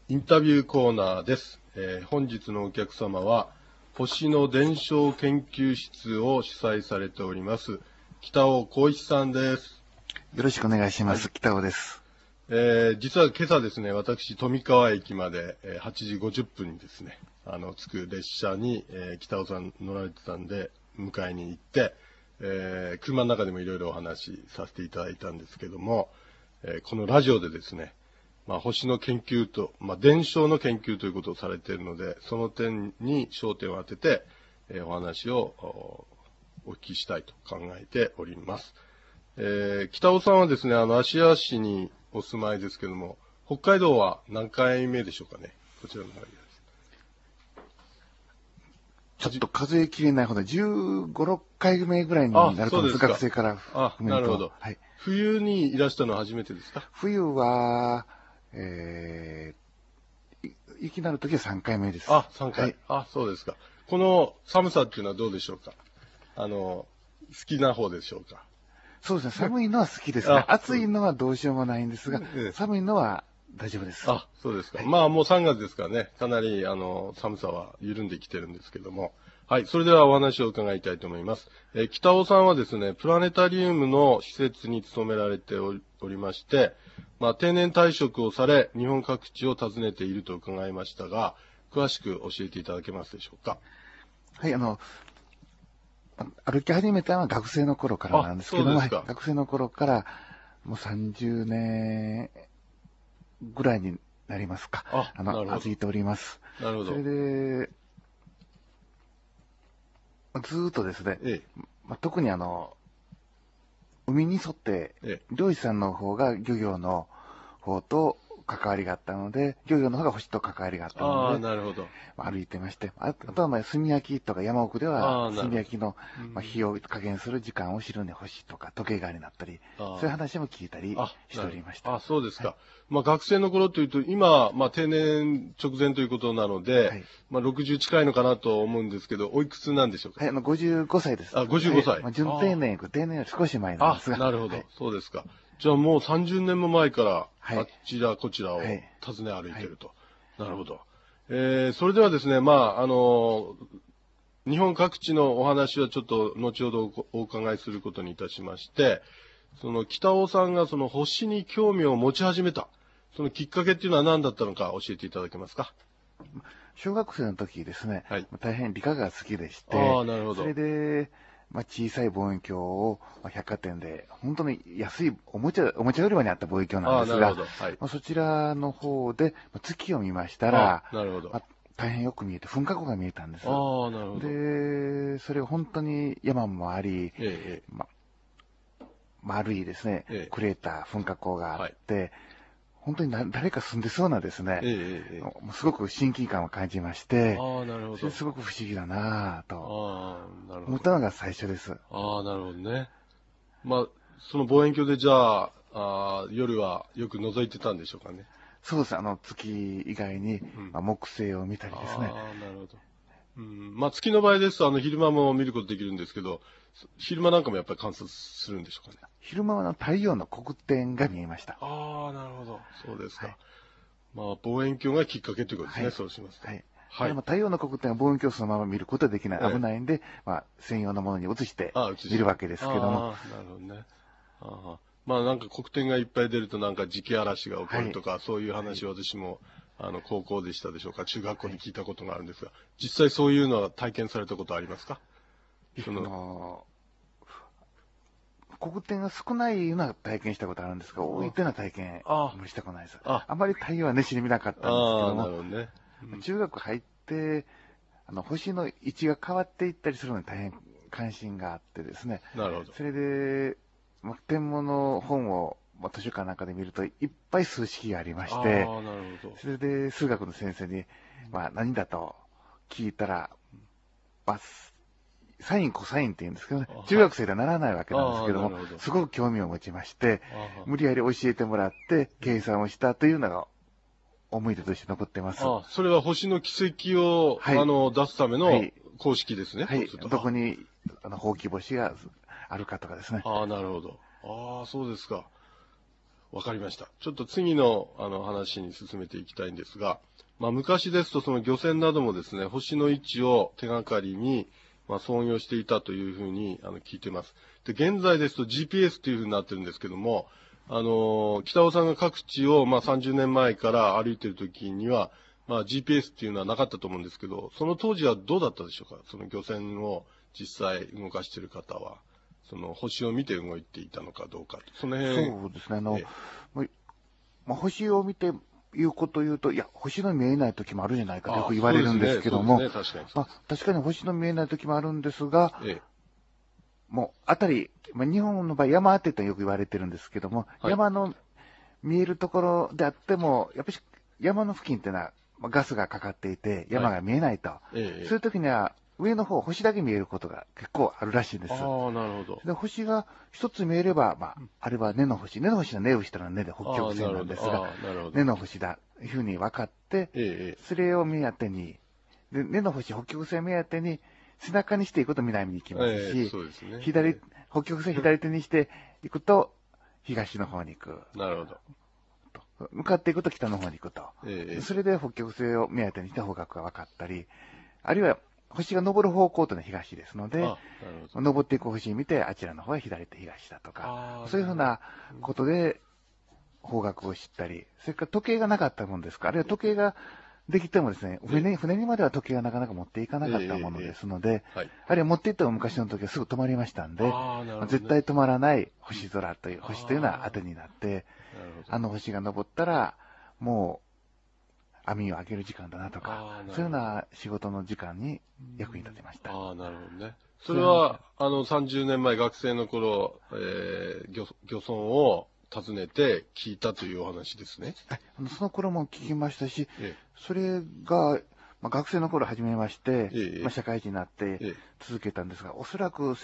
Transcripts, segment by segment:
インタビューコーナーです。本日のお客様は、星の伝承研究室を主催されております、北尾光一さんです。 よろしくお願いします。はい、北尾です。 実は今朝ですね、私、富川駅まで8時50分にですね、着く列車に、北尾さん乗られてたんで、迎えに行って、車の中でもいろいろお話しさせていただいたんですけども、このラジオでですね、星の研究と、伝承の研究ということをされているので、その点に焦点を当てて、お話をお聞きしたいと考えております。北尾さんはですね、芦屋市にお住まいですけども、北海道は何回目でしょうかね、こちらの方です。 ちょっと数えきれないほど、15、6回目ぐらいになると思います。学生から含めると。なるほど。はい。冬にいらしたのは初めてですか？ 冬は、雪になるときは3回目です。 3回。はい、そうですか。この寒さっていうのはどうでしょうか？好きな方でしょうか？ そうですね。寒いのは好きですね。暑いのはどうしようもないんですが、寒いのは大丈夫です。 そうですか。はい、もう3月ですからね、かなり寒さは緩んできてるんですけども。はい。それではお話を伺いたいと思います。北尾さんはですね、プラネタリウムの施設に勤められておりまして、定年退職をされ、日本各地を訪ねていると伺いましたが、詳しく教えていただけますでしょうか？ はい、歩き始めたのは学生の頃からなんですけども、学生の頃からもう30年ぐらいになりますか。歩いております。 なるほど。 それで、ずーっとですね、特に海に沿って、漁師さんの方が漁業の方と関わりがあったので、漁業の方が星と関わりがあったので、 なるほど。 歩いてまして、あとは炭焼きとか山奥では、炭焼きの火を加減する時間を知るね星とか時計がになったり、そういう話も聞いたりしておりました。 そうですか。はい、学生の頃というと、今、定年直前ということなので、はい、60近いのかなと思うんですけど、おいくつなんでしょうか？ はい、55歳です。 55歳。 はい、準定年、定年より少し前なんですが。 なるほど、はい、そうですか。じゃあもう30年も前から、あちらこちらを訪ね歩いていると。なるほど。それではですね、日本各地のお話はちょっと後ほどお伺いすることにいたしまして、その北尾さんがその星に興味を持ち始めた、そのきっかけっていうのは何だったのか教えていただけますか？ 小学生の時ですね、はい、大変理科が好きでして、 なるほど。 それで、小さい望遠鏡を百貨店で、本当に安いおもちゃ売り場にあった望遠鏡なんですが、はい、そちらの方で月を見ましたら、 なるほど。 大変よく見えて、噴火口が見えたんです。 なるほど。 で、それを本当に山もあり、丸いですね、クレーター、噴火口があって、本当に誰か住んでそうなですね、すごく親近感を感じまして、 なるほど。 それすごく不思議だなぁと思ったのが最初です。 なるほどね。その望遠鏡でじゃあ、夜はよく覗いてたんでしょうかね。 そうです。月以外に、木星を見たりですね。 なるほど。月の場合ですと、昼間も見ることできるんですけど、昼間なんかもやっぱり観察するんでしょうかね。 昼間は太陽の黒点が見えました。 なるほど。そうですか。望遠鏡がきっかけということですね、そうしますと。 はい。太陽の黒点は望遠鏡をそのまま見ることはできない。危ないんで、専用のものに移して見るわけですけども。 なるほどね。なんか黒点がいっぱい出るとなんか磁気嵐が起こるとか、そういう話を私も、高校でしたでしょうか、中学校で聞いたことがあるんですが、実際そういうのは体験されたことありますか？ 黒点が少ないのは体験したことあるんですが、多いっていうのは体験したことないです。あまり太陽は熱心に見なかったんですけども、 なるほどね。 中学入って、星の位置が変わっていったりするのに大変関心があってですね。 なるほど。 それで、天文の本を図書館なんかで見るといっぱい数式がありまして、 なるほど。 それで数学の先生に、何だと聞いたら、サイン、コサインって言うんですけどね、中学生ではならないわけなんですけども、すごく興味を持ちまして、無理やり教えてもらって、計算をしたというのが思い出として残ってます。 それは星の軌跡を、出すための公式ですね。 はい。どこに、ほうき星があるかとかですね。 なるほど。そうですか。 わかりました。ちょっと次の話に進めていきたいんですが、昔ですとその漁船などもですね、星の位置を手がかりに、操業していたというふうに聞いています。で、現在ですと GPS というふうになってるんですけども、北尾さんが各地を30年前から歩いている時には、GPS っていうのはなかったと思うんですけど、その当時はどうだったでしょうか？その漁船を実際動かしている方は。その星を見て動いていたのかどうか。その辺。 そうですね。星を見ていうこと言うと、いや、星の見えない時もあるじゃないかとよく言われるんですけども、確かに星の見えない時もあるんですが、もう、あたり、日本の場合山当てとよく言われてるんですけども、山の見えるところであっても、やっぱり山の付近っていうのはガスがかかっていて、山が見えないと。そういう時には、上の方、星だけ見えることが結構あるらしいんです。 なるほど。 で、星が一つ見えれば、あれは根の星。根の星は根をしたら根で北極星なんですが、根の星だ、いうふうに分かって、それを目当てに、で、根の星、北極星目当てに、背中にしていくと南に行きますし、北極星左手にしていくと、東の方に行く。 なるほど。 向かっていくと北の方に行くと。それで北極星を目当てにして方角が分かったり、あるいは、星が昇る方向というのは東ですので、昇っていく星を見て、あちらの方は左手東だとか、そういうふうなことで方角を知ったり、それから時計がなかったものですから、あるいは時計ができてもですね、船にまでは時計がなかなか持っていかなかったものですので、あるいは持っていっても昔の時はすぐ止まりましたんで、絶対止まらない星空という、星というのは当てになって、あの星が昇ったら、もう、網を上げる時間だなとか、そういうような仕事の時間に役に立てました。 なるほどね。それは、30年前学生の頃、漁村を訪ねて聞いたというお話ですね。 その頃も聞きましたし、それが、学生の頃始めまして、社会人になって続けたんですが、おそらく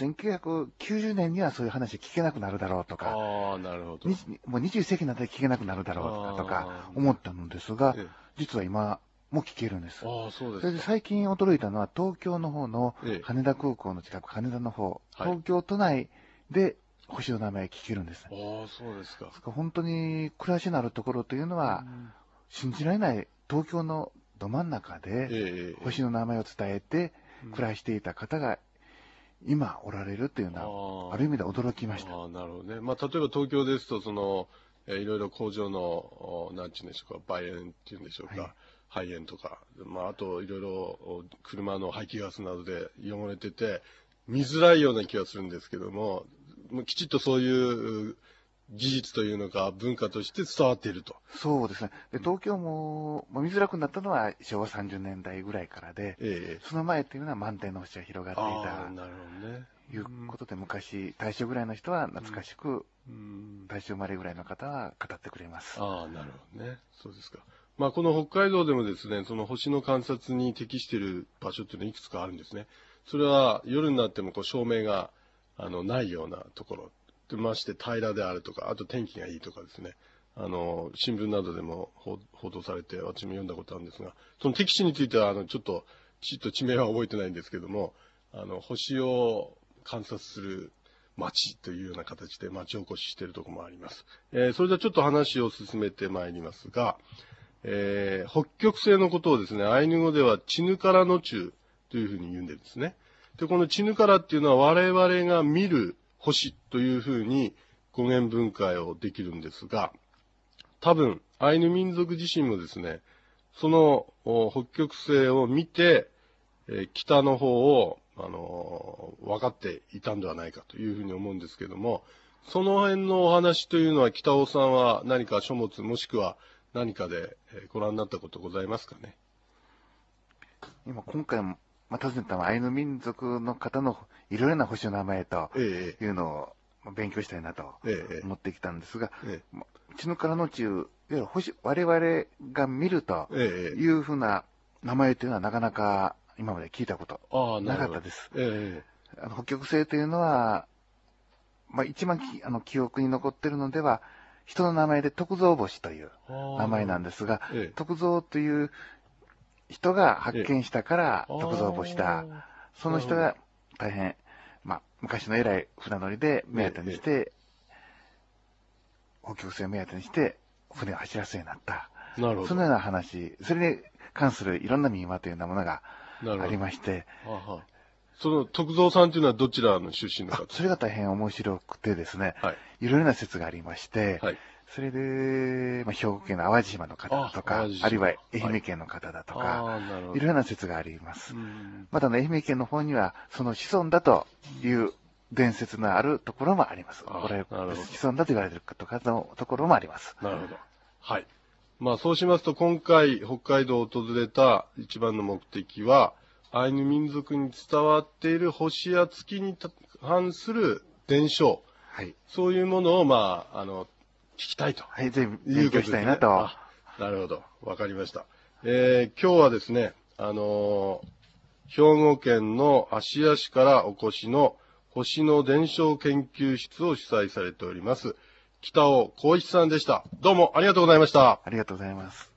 1990年にはそういう話聞けなくなるだろうとか、 なるほど。 もう21世紀になったら聞けなくなるだろうとか思ったのですが、実は今も聞けるんです。 そうです。 それで最近驚いたのは、東京の方の羽田空港の近く、羽田の方、東京都内で星の名前聞けるんです。 そうですか。 本当に暮らしのあるところというのは、信じられない東京のど真ん中で星の名前を伝えて暮らしていた方が今おられるというのは、ある意味で驚きました。 なるほどね。例えば東京ですと、いろいろ工場の、なんていうんでしょうか、売煙っていうんでしょうか、肺炎とか、あといろいろ車の排気ガスなどで汚れてて、見づらいような気がするんですけども、きちっとそういう技術というのか文化として伝わっていると。 そうですね。で、東京も見づらくなったのは昭和30年代ぐらいからで、その前というのは満天の星が広がっていた。 なるほどね。 いうことで、昔、大正ぐらいの人は懐かしく、大正生まれぐらいの方は語ってくれます。 なるほどね。そうですか。この北海道でもですね、その星の観察に適している場所っていうのはいくつかあるんですね。それは夜になっても照明がないようなところ。まして平らであるとか、あと天気がいいとかですね。新聞などでも報道されて、私も読んだことあるんですが、その適地については、ちょっと、きちっと地名は覚えてないんですけども、星を観察する町というような形で町おこししているところもあります。それではちょっと話を進めてまいりますが、北極星のことをですね、アイヌ語ではチヌカラノチュというふうに言うんですね。で、このチヌカラっていうのは我々が見る星というふうに語源分解をできるんですが、多分、アイヌ民族自身もですね、その北極星を見て、北の方を、分かっていたんではないかというふうに思うんですけども、その辺のお話というのは北尾さんは何か書物もしくは何かでご覧になったことございますかね。 今回も、訪ねたアイヌ民族の方のいろいろな星の名前というのを勉強したいなと思ってきたんですが、チヌカラノチュ、いわゆる我々が見るというふうな名前というのはなかなか今まで聞いたことなかったです。北極星というのは、一番記憶に残っているのでは、人の名前で徳蔵星という名前なんですが、徳蔵という人が発見したから徳蔵星だ。その人が大変、昔の偉い船乗りで目当てにして、 北極星を目当てにして船を走らせるようになった。 なるほど。 そのような話、それに関するいろんな民話というようなものがありまして、 その徳蔵さんというのはどちらの出身の方？ それが大変面白くてですね、 はい、 いろいろな説がありまして、 はい、 それで、兵庫県の淡路島の方だとか、あるいは愛媛県の方だとか、いろいろな説があります。また愛媛県の方には、その子孫だという伝説のあるところもあります。これ、子孫だと言われているとかのところもあります。 なるほど。はい。まあそうしますと、今回北海道を訪れた一番の目的は、アイヌ民族に伝わっている星や月に関する伝承、はい、そういうものを、聞きたいと。 はい、ぜひ勉強したいなと。 なるほど。わかりました。今日はですね、兵庫県の芦屋市からお越しの星の伝承研究室を主催されております、北尾光一さんでした。どうもありがとうございました。 ありがとうございます。